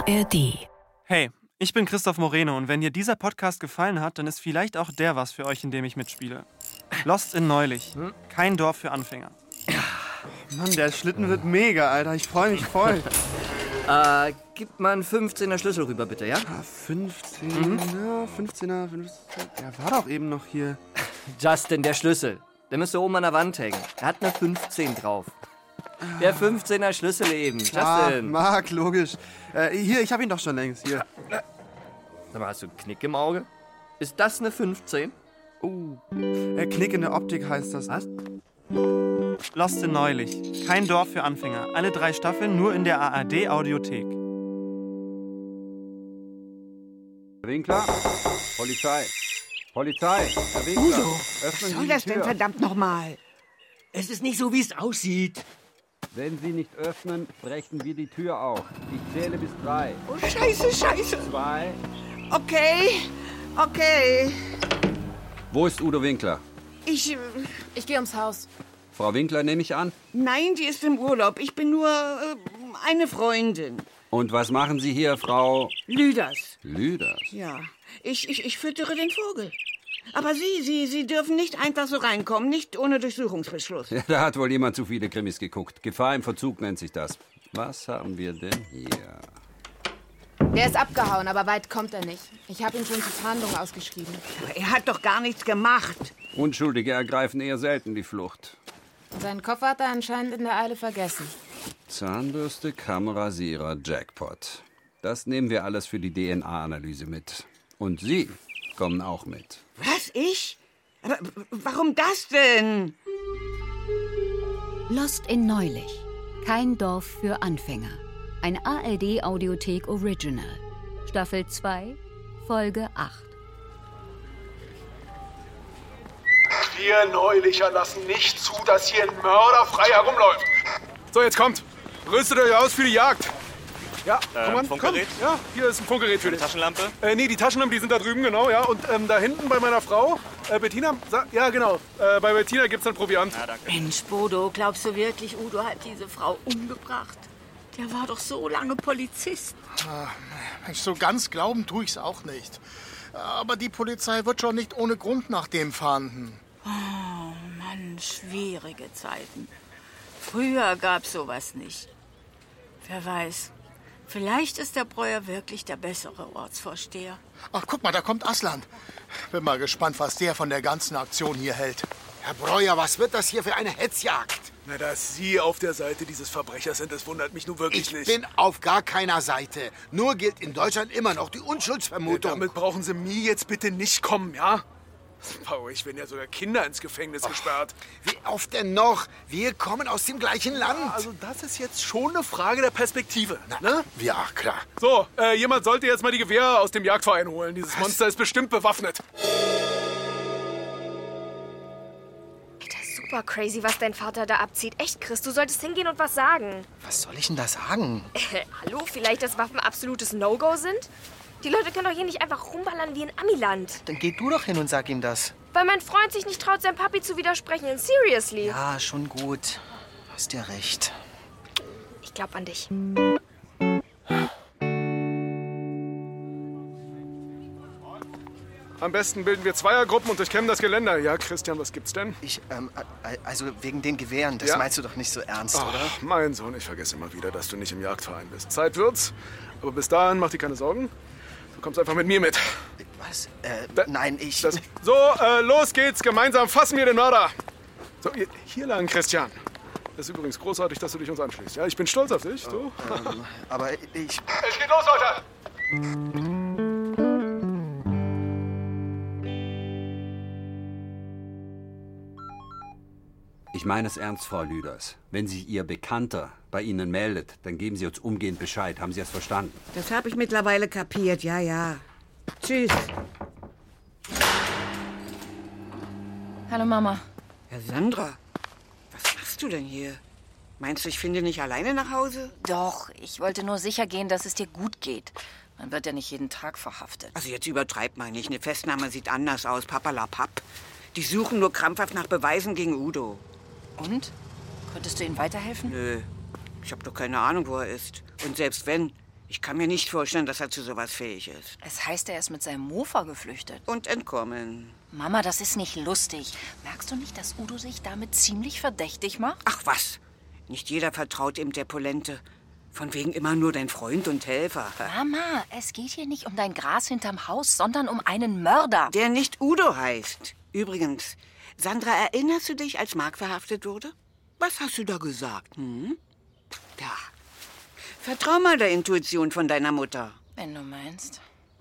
ARD. Hey, ich bin Christoph Moreno und wenn dir dieser Podcast gefallen hat, dann ist vielleicht auch der was für euch, in dem ich mitspiele. Lost in Neulich. Kein Dorf für Anfänger. Mann, der Schlitten wird mega, Alter. Ich freue mich voll. Gib mal einen 15er Schlüssel rüber, bitte, ja? 15er, 15er. Der war doch eben noch hier. Justin, der Schlüssel. Der müsste oben an der Wand hängen. Er hat eine 15 drauf. Der 15er Schlüssel eben. Justin. Marc, logisch. Hier, ich hab ihn doch schon längst. Hier. Sag mal, hast du einen Knick im Auge? Ist das eine 15? Knick in der Optik heißt das. Was? Lost in Neulich. Kein Dorf für Anfänger. Alle 3 Staffeln nur in der ARD-Audiothek. Winkler? Polizei! Polizei! Herr Winkler! Udo, was öffnen soll Sie das die denn Tür. verdammt nochmal? Es ist nicht so, wie es aussieht. Wenn Sie nicht öffnen, brechen wir die Tür auf. Ich zähle bis 3. Oh, scheiße. 2. Okay. Wo ist Udo Winkler? Ich gehe ums Haus. Frau Winkler nehme ich an. Nein, die ist im Urlaub. Ich bin nur eine Freundin. Und was machen Sie hier, Frau Lüders. Lüders? Ja, ich füttere den Vogel. Aber Sie dürfen nicht einfach so reinkommen, nicht ohne Durchsuchungsbeschluss. Ja, da hat wohl jemand zu viele Krimis geguckt. Gefahr im Verzug nennt sich das. Was haben wir denn hier? Der ist abgehauen, aber weit kommt er nicht. Ich habe ihn schon zur Fahndung ausgeschrieben. Aber er hat doch gar nichts gemacht. Unschuldige ergreifen eher selten die Flucht. Seinen Koffer hat er anscheinend in der Eile vergessen. Zahnbürste, Kammrasierer, Jackpot. Das nehmen wir alles für die DNA-Analyse mit. Und Sie kommen auch mit. Was, ich? Aber warum das denn? Lost in Neulich. Kein Dorf für Anfänger. Ein ARD-Audiothek Original. Staffel 2, Folge 8. Wir Neulicher lassen nicht zu, dass hier ein Mörder frei herumläuft. So, jetzt kommt. Rüstet euch aus für die Jagd. Ja, komm an, Funkgerät? komm. Ja, hier ist ein Funkgerät für dich. Taschenlampe? Nee, die Taschenlampen, die sind da drüben, genau, ja. Und da hinten bei meiner Frau, Bettina, ja genau, bei Bettina gibt's dann Proviant. Ja, danke. Mensch, Bodo, glaubst du wirklich, Udo hat diese Frau umgebracht? Der war doch so lange Polizist. Mensch, so ganz glauben tue ich's auch nicht. Aber die Polizei wird schon nicht ohne Grund nach dem fahnden. Oh Mann, schwierige Zeiten. Früher gab's sowas nicht. Wer weiß, vielleicht ist der Breuer wirklich der bessere Ortsvorsteher. Ach, guck mal, da kommt Aslan. Bin mal gespannt, was der von der ganzen Aktion hier hält. Herr Breuer, was wird das hier für eine Hetzjagd? Na, dass Sie auf der Seite dieses Verbrechers sind, das wundert mich nun wirklich Ich nicht. bin auf gar keiner Seite. Nur gilt in Deutschland immer noch die Unschuldsvermutung. Damit brauchen Sie mir jetzt bitte nicht kommen, ja? Bei euch werden ja sogar Kinder ins Gefängnis gesperrt. Wie oft denn noch? Wir kommen aus dem gleichen Land. Also das ist jetzt schon eine Frage der Perspektive, ne? Ja, klar. So, jemand sollte jetzt mal die Gewehre aus dem Jagdverein holen. Dieses Monster ist bestimmt bewaffnet. Das ist super crazy, was dein Vater da abzieht. Echt, Chris, du solltest hingehen und was sagen. Was soll ich denn da sagen? Hallo, vielleicht, dass Waffen absolutes No-Go sind? Die Leute können doch hier nicht einfach rumballern wie in Amiland. Dann geh du doch hin und sag ihm das. Weil mein Freund sich nicht traut, seinem Papi zu widersprechen. And seriously. Ja, schon gut. Hast ja recht. Ich glaub an dich. Am besten bilden wir Zweiergruppen und durchkämmen das Geländer. Ja, Christian, was gibt's denn? Also wegen den Gewehren, das Ja. meinst du doch nicht so ernst, oder? Ach, mein Sohn, ich vergesse immer wieder, dass du nicht im Jagdverein bist. Zeit wird's, aber bis dahin mach dir keine Sorgen. Du kommst einfach mit mir mit. Was? Nein, ich... So, los geht's, gemeinsam fassen wir den Mörder. So, hier lang, Christian. Das ist übrigens großartig, dass du dich uns anschließt. Ja, ich bin stolz auf dich. So. aber ich... Es geht los, Leute! Ich meine es ernst, Frau Lüders. Wenn sich Ihr Bekannter bei Ihnen meldet, dann geben Sie uns umgehend Bescheid. Haben Sie es verstanden? Das habe ich mittlerweile kapiert, ja. Tschüss. Hallo, Mama. Ja, Sandra, was machst du denn hier? Meinst du, ich finde nicht alleine nach Hause? Doch, ich wollte nur sicher gehen, dass es dir gut geht. Man wird ja nicht jeden Tag verhaftet. Also jetzt übertreib mal nicht. Eine Festnahme sieht anders aus, papalapap. Die suchen nur krampfhaft nach Beweisen gegen Udo. Und? Könntest du ihm weiterhelfen? Nö, ich habe doch keine Ahnung, wo er ist. Und selbst wenn, Ich kann mir nicht vorstellen, dass er zu sowas fähig ist. Es heißt, er ist mit seinem Mofa geflüchtet. Und entkommen. Mama, das ist nicht lustig. Merkst du nicht, dass Udo sich damit ziemlich verdächtig macht? Ach was, nicht jeder vertraut ihm der Polente. Von wegen immer nur dein Freund und Helfer. Mama, es geht hier nicht um dein Gras hinterm Haus, sondern um einen Mörder. Der nicht Udo heißt. Übrigens, Sandra, erinnerst du dich, als Mark verhaftet wurde? Was hast du da gesagt? Ja. Vertrau mal der Intuition von deiner Mutter. Wenn du meinst.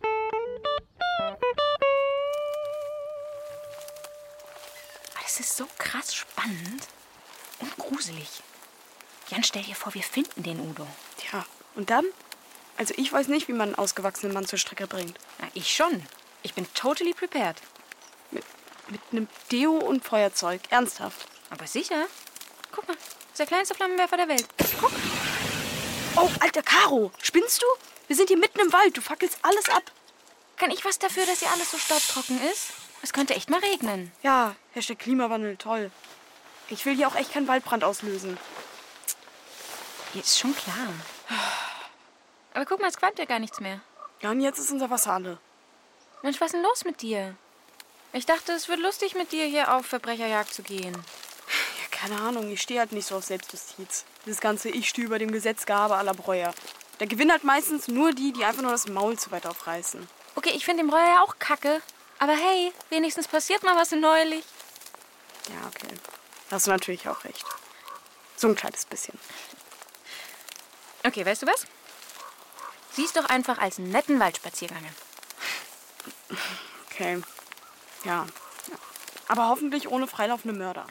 Das ist so krass spannend und gruselig. Jan, stell dir vor, wir finden den Udo. Ja, und dann? Also ich weiß nicht, wie man einen ausgewachsenen Mann zur Strecke bringt. Na, ich schon. Ich bin totally prepared. Mit einem Deo und Feuerzeug. Ernsthaft. Aber sicher. Guck mal, das ist der kleinste Flammenwerfer der Welt. Guck. Oh, alter Caro, spinnst du? Wir sind hier mitten im Wald. Du fackelst alles ab. Kann ich was dafür, dass hier alles so staubtrocken ist? Es könnte echt mal regnen. Ja, Hashtag Klimawandel, toll. Ich will hier auch echt keinen Waldbrand auslösen. Ist schon klar. Aber guck mal, es qualmt ja gar nichts mehr. Ja, und jetzt ist unser Wasser alle. Mensch, was ist denn los mit dir? Ich dachte, es wird lustig, mit dir hier auf Verbrecherjagd zu gehen. Ja, keine Ahnung, ich stehe halt nicht so auf Selbstjustiz. Das ganze Ich stehe über dem Gesetzgehabe aller Breuer. Da gewinnen halt meistens nur die, die einfach nur das Maul zu weit aufreißen. Okay, ich finde den Breuer ja auch kacke. Aber hey, wenigstens passiert mal was neulich. Ja, okay. Da hast du natürlich auch recht. So ein kleines bisschen. Okay, weißt du was? Sieh's doch einfach als einen netten Waldspaziergang an. Okay. Ja. Aber hoffentlich ohne freilaufende Mörder.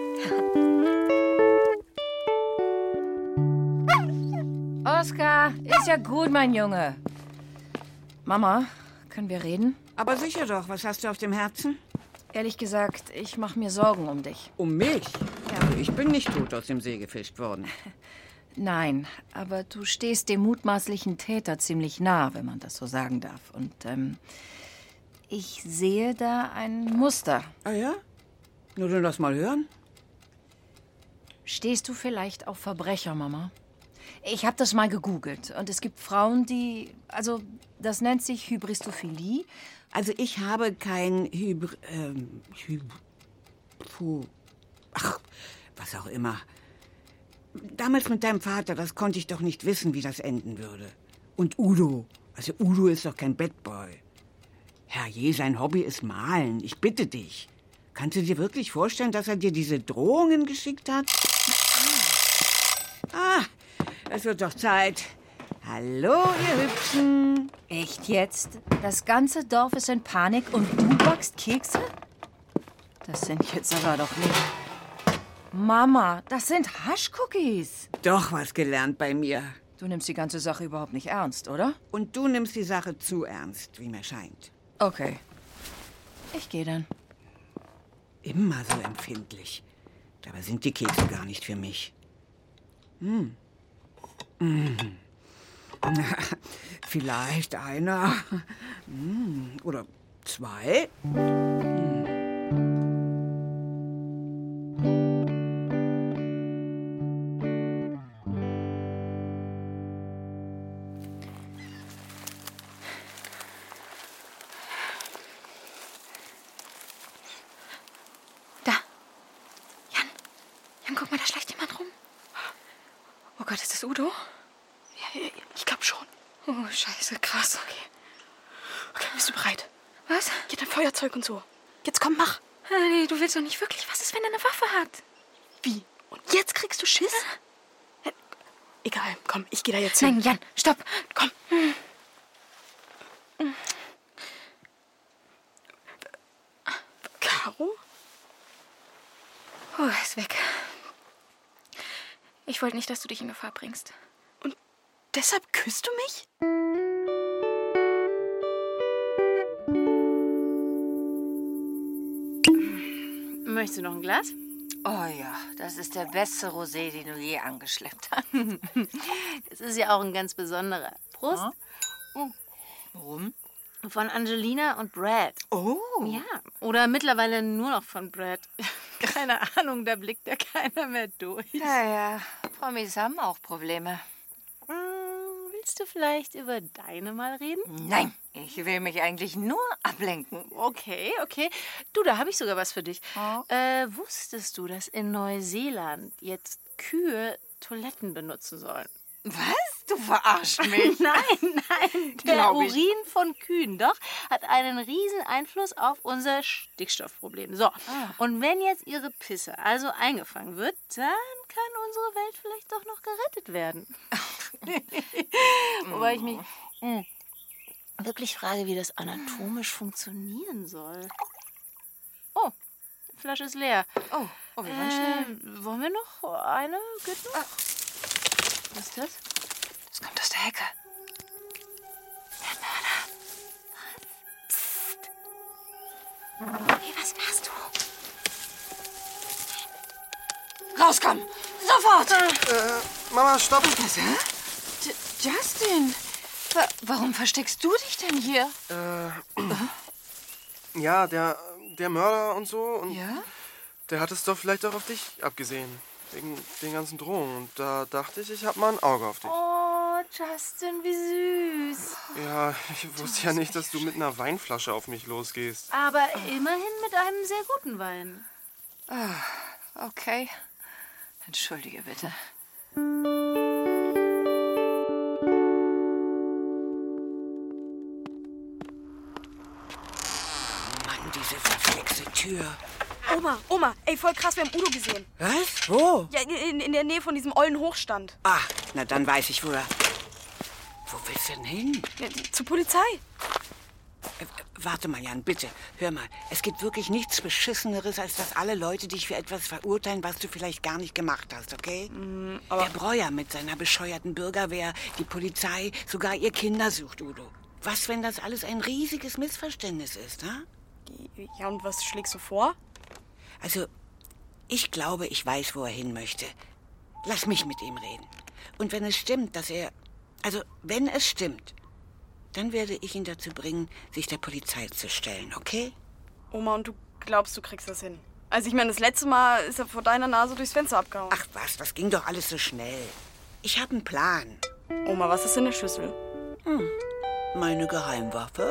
Oskar, ist ja gut, mein Junge. Mama, können wir reden? Aber sicher doch. Was hast du auf dem Herzen? Ehrlich gesagt, ich mache mir Sorgen um dich. Um mich? Ja. Ich bin nicht tot aus dem See gefischt worden. Nein, aber du stehst dem mutmaßlichen Täter ziemlich nah, wenn man das so sagen darf. Und ich sehe da ein Muster. Ah ja? Nur dann lass mal hören. Stehst du vielleicht auf Verbrecher, Mama? Ich habe das mal gegoogelt und es gibt Frauen, die... Also, das nennt sich Hybristophilie. Also ich habe kein Ach, was auch immer. Damals mit deinem Vater, das konnte ich doch nicht wissen, wie das enden würde. Und Udo. Also Udo ist doch kein Badboy. Herrje, sein Hobby ist Malen. Ich bitte dich. Kannst du dir wirklich vorstellen, dass er dir diese Drohungen geschickt hat? Ah, es wird doch Zeit. Hallo, ihr Hübschen. Echt jetzt? Das ganze Dorf ist in Panik und du backst Kekse? Das sind jetzt aber doch nicht... Mama, das sind Haschcookies. Doch was gelernt bei mir. Du nimmst die ganze Sache überhaupt nicht ernst, oder? Und du nimmst die Sache zu ernst, wie mir scheint. Okay. Ich gehe dann. Immer so empfindlich. Dabei sind die Kekse gar nicht für mich. Vielleicht einer. Oder zwei. Guck mal, da schleicht jemand rum. Oh Gott, ist das Udo? Ja, ich glaube schon. Oh, scheiße, krass. Okay, bist du bereit? Was? Geht dein Feuerzeug und so. Jetzt komm, mach. Nee, du willst doch nicht wirklich. Was ist, wenn er eine Waffe hat? Wie? Und jetzt kriegst du Schiss? Ja. Egal, komm, ich gehe da jetzt hin. Nein, Jan, stopp. Komm. Caro? Oh, er ist weg. Ich wollte nicht, dass du dich in Gefahr bringst. Und deshalb küsst du mich? Möchtest du noch ein Glas? Oh ja, das ist der beste Rosé, den du je angeschleppt hast. Das ist ja auch ein ganz besonderer. Prost. Ja. Warum? Von Angelina und Brad. Oh. Ja, oder mittlerweile nur noch von Brad. Keine Ahnung, da blickt ja keiner mehr durch. Ja, Promis haben auch Probleme. Willst Willst du vielleicht über deine mal reden? Nein, ich will mich eigentlich nur ablenken. Okay. Du, da habe ich sogar was für dich. Wusstest du, dass in Neuseeland jetzt Kühe Toiletten benutzen sollen? Was? Du verarschst mich. Nein. Der Urin von Kühen, doch, hat einen riesen Einfluss auf unser Stickstoffproblem. So, und wenn jetzt ihre Pisse also eingefangen wird, dann kann unsere Welt vielleicht doch noch gerettet werden. Wobei ich mich wirklich frage, wie das anatomisch funktionieren soll. Oh, die Flasche ist leer. Oh, wir waren schnell. Wollen wir noch eine? Geht noch? Was ist das? Es kommt aus der Hecke. Der Mörder. Psst. Hey, was machst du? Rauskommen! Sofort! Mama, stopp! Was, Justin, warum versteckst du dich denn hier? Ja, der Mörder und so. Und ja? Der hat es doch vielleicht auch auf dich abgesehen. Wegen den ganzen Drohungen. Und da dachte ich hab mal ein Auge auf dich. Oh, Justin, wie süß. Ja, ich wusste ja nicht, dass du mit einer Weinflasche auf mich losgehst. Aber immerhin mit einem sehr guten Wein. Okay. Entschuldige bitte. Mann, diese verflixte Tür. Oma, ey, voll krass, wir haben Udo gesehen. Was? Wo? Ja, in der Nähe von diesem ollen Hochstand. Ah, na dann weiß ich, wo er... Wo willst du denn hin? Ja, zur Polizei. Warte mal, Jan, bitte. Hör mal, es gibt wirklich nichts Beschisseneres, als dass alle Leute dich für etwas verurteilen, was du vielleicht gar nicht gemacht hast, okay? Der Breuer mit seiner bescheuerten Bürgerwehr, die Polizei, sogar ihr Kinder sucht, Udo. Was, wenn das alles ein riesiges Missverständnis ist, ha? Ja, und was schlägst du vor? Also, ich glaube, ich weiß, wo er hin möchte. Lass mich mit ihm reden. Und wenn es stimmt, dass er... Also, wenn es stimmt, dann werde ich ihn dazu bringen, sich der Polizei zu stellen, okay? Oma, und du glaubst, du kriegst das hin? Also, ich meine, das letzte Mal ist er vor deiner Nase durchs Fenster abgehauen. Ach was, das ging doch alles so schnell. Ich habe einen Plan. Oma, was ist in der Schüssel? Meine Geheimwaffe?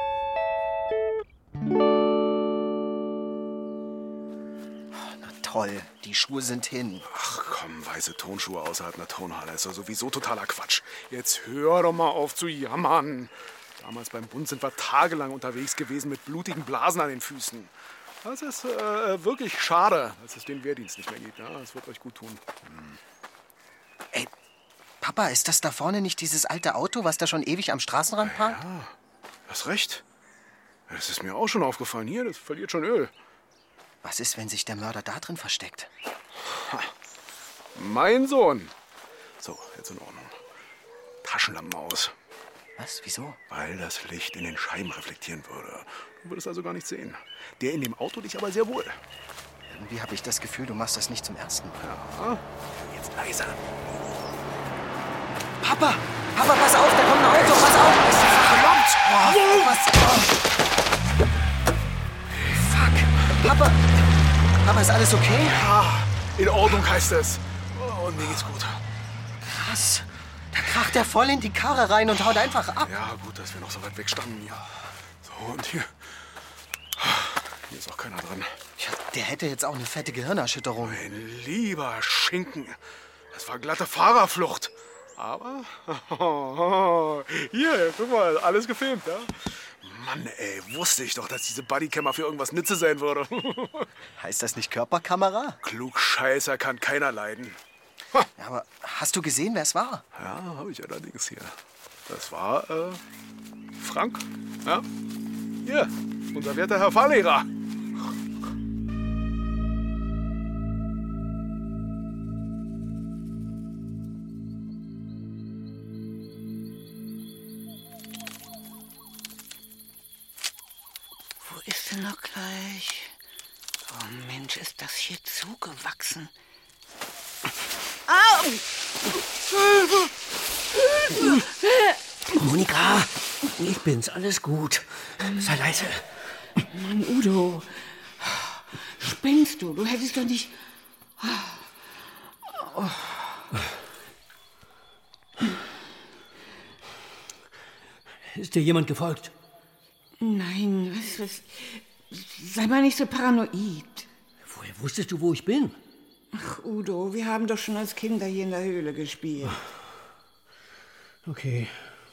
Toll, die Schuhe sind hin. Ach komm, weiße Tonschuhe außerhalb einer Turnhalle ist doch sowieso totaler Quatsch. Jetzt hör doch mal auf zu jammern. Damals beim Bund sind wir tagelang unterwegs gewesen mit blutigen Blasen an den Füßen. Das ist wirklich schade, dass es den Wehrdienst nicht mehr gibt. Ja, das wird euch gut tun. Ey, Papa, ist das da vorne nicht dieses alte Auto, was da schon ewig am Straßenrand parkt? Ja, hast recht. Das ist mir auch schon aufgefallen. Hier, das verliert schon Öl. Was ist, wenn sich der Mörder da drin versteckt? Mein Sohn. So, jetzt in Ordnung. Taschenlampen aus. Was? Wieso? Weil das Licht in den Scheiben reflektieren würde. Du würdest also gar nichts sehen. Der in dem Auto dich aber sehr wohl. Irgendwie habe ich das Gefühl, du machst das nicht zum ersten Mal. Ja, jetzt leiser. Papa, pass auf, da kommt ein Auto, pass auf! Ist die Sache Fuck! Papa, ist alles okay? Ja, in Ordnung heißt es. Und mir geht's gut. Krass. Da kracht er voll in die Karre rein und haut einfach ab. Ja, gut, dass wir noch so weit weg standen. Ja. So, und hier. Hier ist auch keiner dran. Ja, der hätte jetzt auch eine fette Gehirnerschütterung. Mein lieber Schinken. Das war glatte Fahrerflucht. Aber, hier, guck mal, alles gefilmt, ja? Mann, ey, wusste ich doch, dass diese Bodycamera für irgendwas Nütze sein würde. Heißt das nicht Körperkamera? Klugscheißer kann keiner leiden. Ja, aber hast du gesehen, wer es war? Ja, habe ich allerdings hier. Das war, Frank. Ja? Hier, unser werter Herr Fahrlehrer. Ist denn noch gleich? Oh Mensch, ist das hier zugewachsen. Au! Monika, ich bin's, alles gut. Sei leise. Mann, Udo. Spinnst du? Du hättest doch nicht... Ist dir jemand gefolgt? Nein, was? Sei mal nicht so paranoid. Woher wusstest du, wo ich bin? Ach, Udo, wir haben doch schon als Kinder hier in der Höhle gespielt. Okay.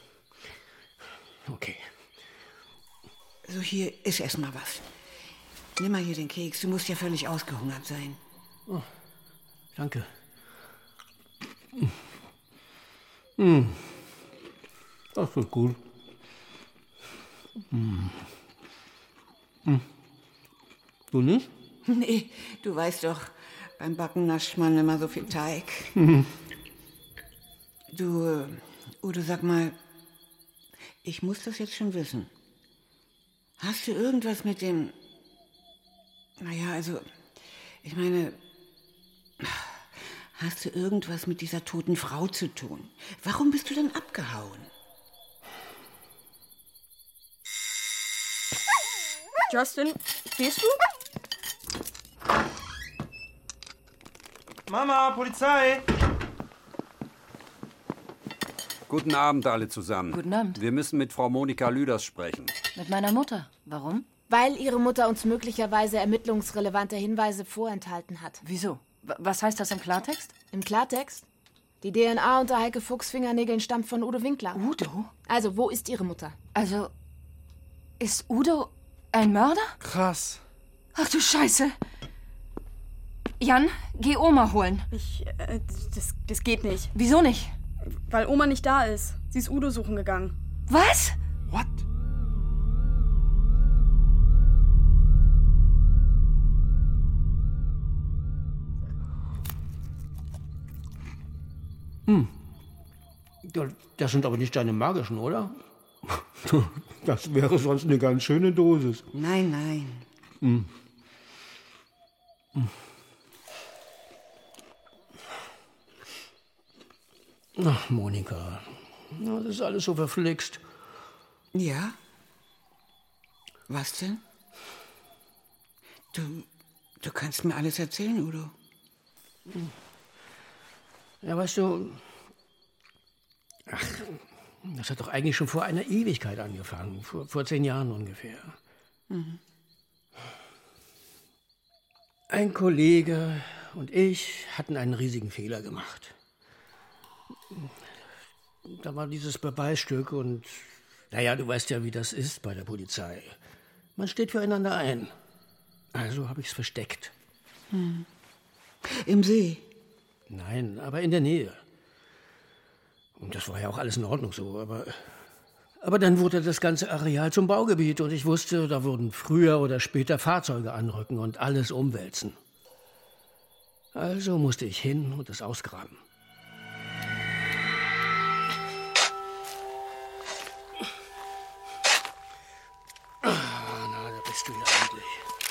So, hier ist erst mal was. Nimm mal hier den Keks, du musst ja völlig ausgehungert sein. Oh, danke. Das ist gut. Du nicht? Nee, du weißt doch, beim Backen nascht man immer so viel Teig. Du, Udo, sag mal, ich muss das jetzt schon wissen. Hast du irgendwas mit dem... Naja, also, ich meine, hast du irgendwas mit dieser toten Frau zu tun? Warum bist du denn abgehauen? Justin, stehst du? Mama, Polizei! Guten Abend alle zusammen. Guten Abend. Wir müssen mit Frau Monika Lüders sprechen. Mit meiner Mutter. Warum? Weil ihre Mutter uns möglicherweise ermittlungsrelevante Hinweise vorenthalten hat. Wieso? Was heißt das im Klartext? Im Klartext? Die DNA unter Heike Fuchs Fingernägeln stammt von Udo Winkler. Udo? Also, wo ist ihre Mutter? Also, ist Udo ein Mörder? Krass. Ach du Scheiße. Jan, geh Oma holen. Das geht nicht. Wieso nicht? Weil Oma nicht da ist. Sie ist Udo suchen gegangen. Was? What? Das sind aber nicht deine magischen, oder? Das wäre sonst eine ganz schöne Dosis. Nein. Ach, Monika, das ist alles so verflixt. Ja? Was denn? Du kannst mir alles erzählen, Udo. Ja, weißt du, das hat doch eigentlich schon vor einer Ewigkeit angefangen, vor 10 Jahren ungefähr. Ein Kollege und ich hatten einen riesigen Fehler gemacht. Da war dieses Beweisstück und, naja, du weißt ja, wie das ist bei der Polizei. Man steht füreinander ein. Also habe ich es versteckt. Im See? Nein, aber in der Nähe. Und das war ja auch alles in Ordnung so, aber dann wurde das ganze Areal zum Baugebiet und ich wusste, da würden früher oder später Fahrzeuge anrücken und alles umwälzen. Also musste ich hin und es ausgraben. Na, da bist du ja endlich.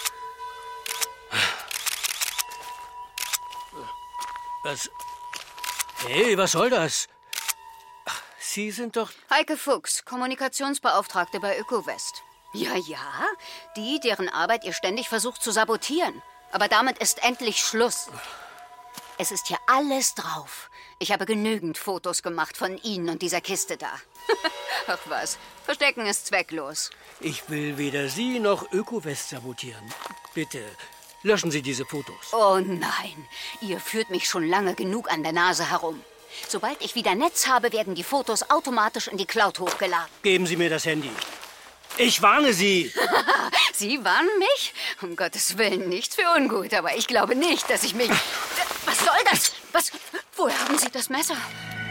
Was? Hey, was soll das? Ach, Sie sind doch... Heike Fuchs, Kommunikationsbeauftragte bei ÖkoWest. Ja, die, deren Arbeit ihr ständig versucht zu sabotieren. Aber damit ist endlich Schluss. Es ist hier alles drauf. Ich habe genügend Fotos gemacht von Ihnen und dieser Kiste da. Ach was, Verstecken ist zwecklos. Ich will weder Sie noch ÖkoWest sabotieren. Bitte, löschen Sie diese Fotos. Oh nein, ihr führt mich schon lange genug an der Nase herum. Sobald ich wieder Netz habe, werden die Fotos automatisch in die Cloud hochgeladen. Geben Sie mir das Handy. Ich warne Sie! Sie warnen mich? Um Gottes Willen, nichts für ungut, aber ich glaube nicht, dass ich mich... Was soll das? Woher haben Sie das Messer?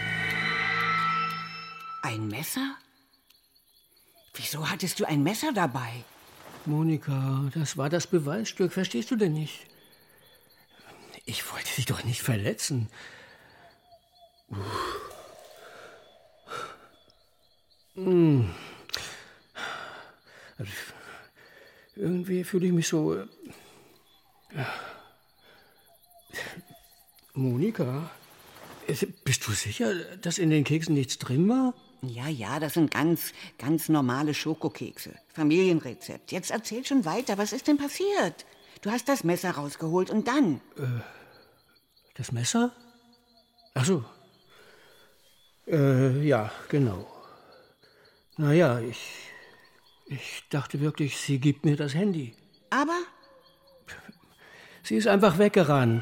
Ein Messer? Wieso hattest du ein Messer dabei? Monika, das war das Beweisstück, verstehst du denn nicht? Ich wollte dich doch nicht verletzen. Also, irgendwie fühle ich mich so... Monika, bist du sicher, dass in den Keksen nichts drin war? Ja, das sind ganz normale Schokokekse. Familienrezept. Jetzt erzähl schon weiter. Was ist denn passiert? Du hast das Messer rausgeholt und dann? Das Messer? Ach so. Ja, genau. Naja, ich dachte wirklich, sie gibt mir das Handy. Aber? Sie ist einfach weggerannt.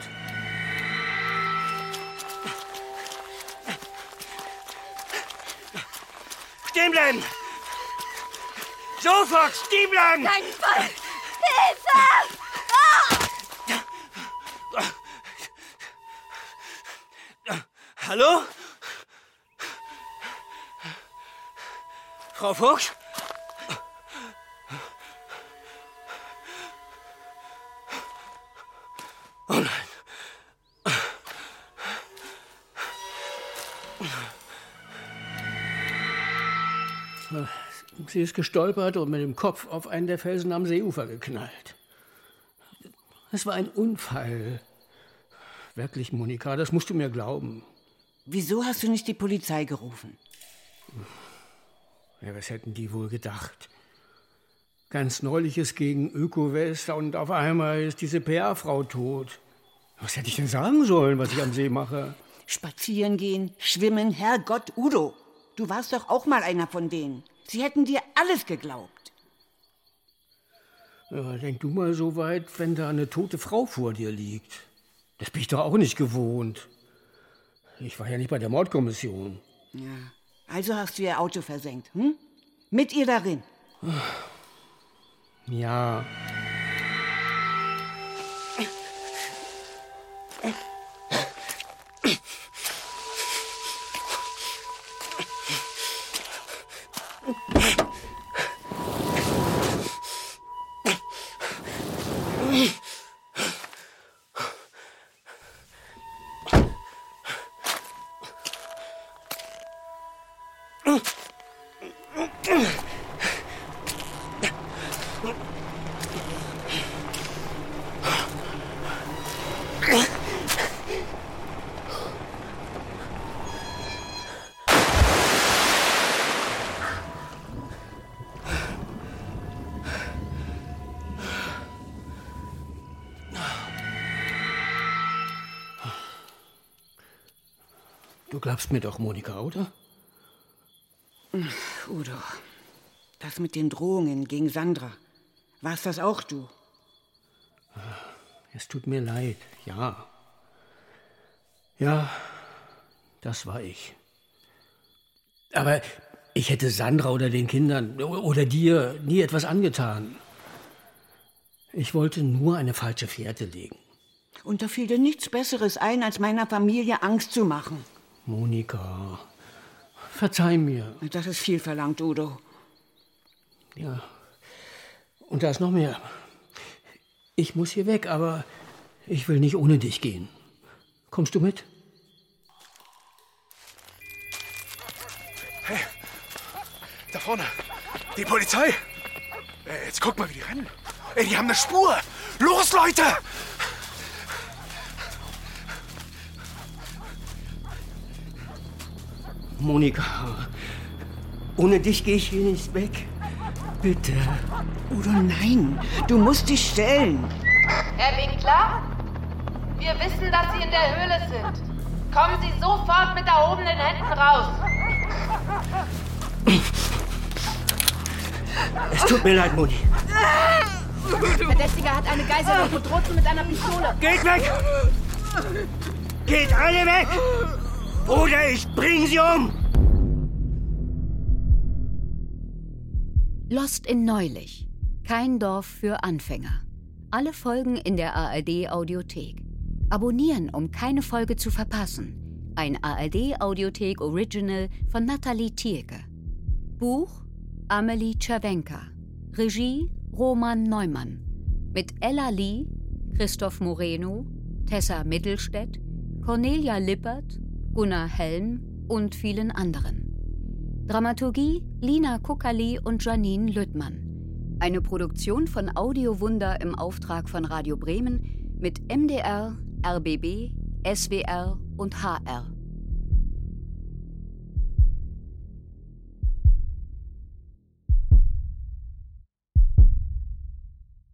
Stehen bleiben! Sofort stehen bleiben! Kein Fall! Hilfe! Hallo? Frau Fuchs? Oh nein. Sie ist gestolpert und mit dem Kopf auf einen der Felsen am Seeufer geknallt. Es war ein Unfall. Wirklich, Monika, das musst du mir glauben. Wieso hast du nicht die Polizei gerufen? Ja, was hätten die wohl gedacht? Ganz neulich ist gegen Öko-West und auf einmal ist diese PR-Frau tot. Was hätte ich denn sagen sollen, was ich am See mache? Spazieren gehen, schwimmen, Herrgott, Udo. Du warst doch auch mal einer von denen. Sie hätten dir alles geglaubt. Ja, denk du mal so weit, wenn da eine tote Frau vor dir liegt. Das bin ich doch auch nicht gewohnt. Ich war ja nicht bei der Mordkommission. Ja, also hast du ihr Auto versenkt, hm? Mit ihr darin. Ja. Du glaubst mir doch, Monika, oder? Udo, das mit den Drohungen gegen Sandra, warst das auch du? Es tut mir leid, ja. Ja, das war ich. Aber ich hätte Sandra oder den Kindern oder dir nie etwas angetan. Ich wollte nur eine falsche Fährte legen. Und da fiel dir nichts Besseres ein, als meiner Familie Angst zu machen. Monika, verzeih mir. Das ist viel verlangt, Udo. Ja, und da ist noch mehr. Ich muss hier weg, aber ich will nicht ohne dich gehen. Kommst du mit? Hey, da vorne, die Polizei. Jetzt guck mal, wie die rennen. Die haben eine Spur. Los, Leute! Monika, ohne dich gehe ich hier nicht weg. Bitte. Udo, nein, du musst dich stellen. Herr Winkler? Wir wissen, dass Sie in der Höhle sind. Kommen Sie sofort mit erhobenen Händen raus. Es tut mir leid, Moni. Verdächtiger hat eine Geiselin und bedroht sie mit einer Pistole. Geht weg! Geht alle weg! Oder ich bring sie um! Lost in Neulich. Kein Dorf für Anfänger. Alle Folgen in der ARD-Audiothek. Abonnieren, um keine Folge zu verpassen. Ein ARD-Audiothek-Original von Nathalie Thielke. Buch Amelie Czerwenka. Regie Roman Neumann. Mit Ella Lee, Christoph Moreno, Tessa Mittelstädt, Cornelia Lippert, Gunnar Helm und vielen anderen. Dramaturgie Lina Kuckerli und Janine Lüttmann. Eine Produktion von Audiowunder im Auftrag von Radio Bremen mit MDR, RBB, SWR und HR.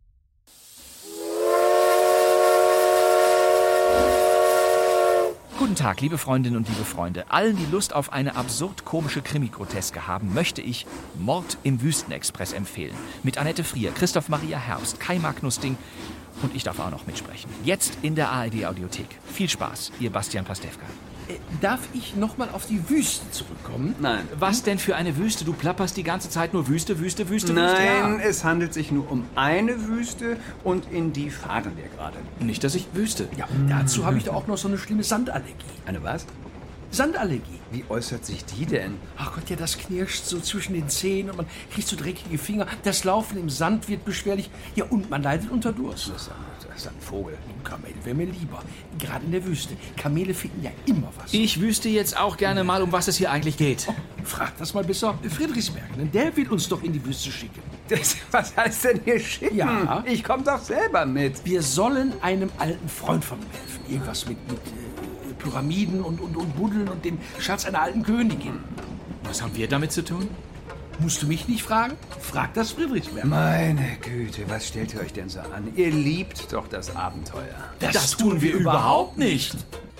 Guten Guten Tag, liebe Freundinnen und liebe Freunde. Allen, die Lust auf eine absurd komische Krimi-Groteske haben, möchte ich Mord im Wüstenexpress empfehlen. Mit Annette Frier, Christoph Maria Herbst, Kai Magnus Ding und ich darf auch noch mitsprechen. Jetzt in der ARD-Audiothek. Viel Spaß, Ihr Bastian Pastewka. Darf ich nochmal auf die Wüste zurückkommen? Nein. Was denn für eine Wüste? Du plapperst die ganze Zeit nur Wüste, Wüste, Wüste, Nein, Wüste. Ja. es handelt sich nur um eine Wüste und in die fahren wir gerade. Nicht, dass ich wüsste. Ja, dazu habe ich doch auch noch so eine schlimme Sandallergie. Eine was? Sandallergie. Wie äußert sich die denn? Ach Gott, ja, das knirscht so zwischen den Zähnen und man kriegt so dreckige Finger. Das Laufen im Sand wird beschwerlich. Ja, und man leidet unter Durst. Das ist ein Vogel. Kamele wäre mir lieber. Gerade in der Wüste. Kamele finden ja immer was. Ich wüsste jetzt auch gerne mal, um was es hier eigentlich geht. Oh, frag das mal besser Friedrichsberg, denn der will uns doch in die Wüste schicken. Was heißt denn hier schicken? Ja. Ich komme doch selber mit. Wir sollen einem alten Freund von mir helfen. Irgendwas mit Pyramiden und Buddeln und dem Schatz einer alten Königin. Was haben wir damit zu tun? Musst du mich nicht fragen? Frag das Friedrichsberg. Meine Güte, was stellt ihr euch denn so an? Ihr liebt doch das Abenteuer. Das tun wir überhaupt nicht.